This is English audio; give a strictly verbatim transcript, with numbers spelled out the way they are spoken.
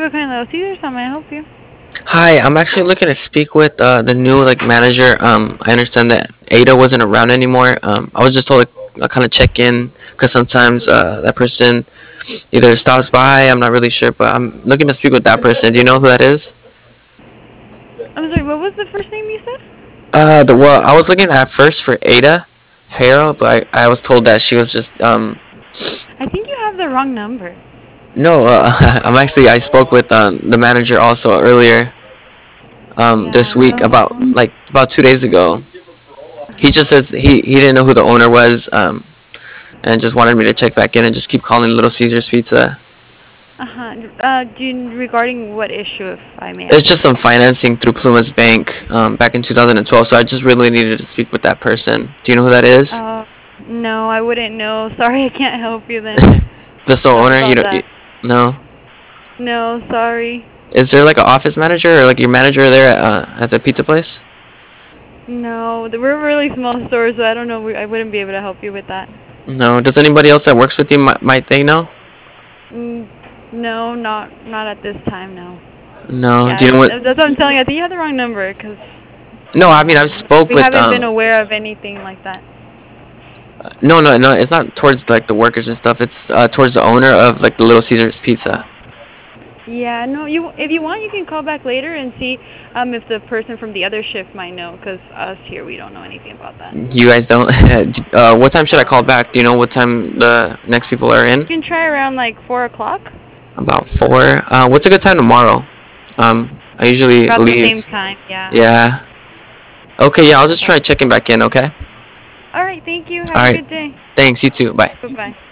kind of Caesars. How may I help you? Hi, I'm actually looking to speak with uh, the new like manager. Um, I understand that Ada wasn't around anymore. Um, I was just told to uh, kind of check in because sometimes uh, that person either stops by. I'm not really sure, but I'm looking to speak with that person. Do you know who that is? I'm sorry. What was the first name you said? Uh, the well, I was looking at first for Ada Harrell, but I, I was told that she was just um I think you have the wrong number. no. Uh, I'm actually I spoke with um, the manager also earlier um this Yeah. week about So. like about two days ago. Uh He huh. just says he he didn't know who the owner was. Um, and just wanted me to check back in and just keep calling Little Caesars Pizza. Uh huh. Uh, do you, regarding what issue, if I may It's ask? just some financing through Plumas Bank um, back in two thousand twelve, so I just really needed to speak with that person. Do you know who that is? Uh, no, I wouldn't know. Sorry, I can't help you then. The sole Sorry owner? You about don't? You, that. no. No, sorry. Is there like an office manager or like your manager there at, uh, at the pizza place? No, th- we're a really small store, so I don't know. we- I wouldn't be able to help you with that. No. Does anybody else that works with you might, might they know? Mm, no, not not at this time. No. No. Yeah, Do you know what? th- that's what I'm telling you. I think you have the wrong number, because No. I mean I um, spoke we with haven't been um. aware of anything like that. No, no, no. It's not towards like the workers and stuff. It's uh, towards the owner of like the Little Caesars Pizza. Yeah, no. You, if you want, you can call back later and see um if the person from the other shift might know, because us here we don't know anything about that. You guys don't. uh, what time should I call back? Do you know what time the next people are You in? can try around like four o'clock, About four. Uh, what's a good time tomorrow? Um, I usually about the same leave. time. Yeah. Yeah. Okay. Yeah. I'll just try checking back in. Okay. All right. Thank you. Have All a right. good day. Thanks. You too. Bye. Bye bye.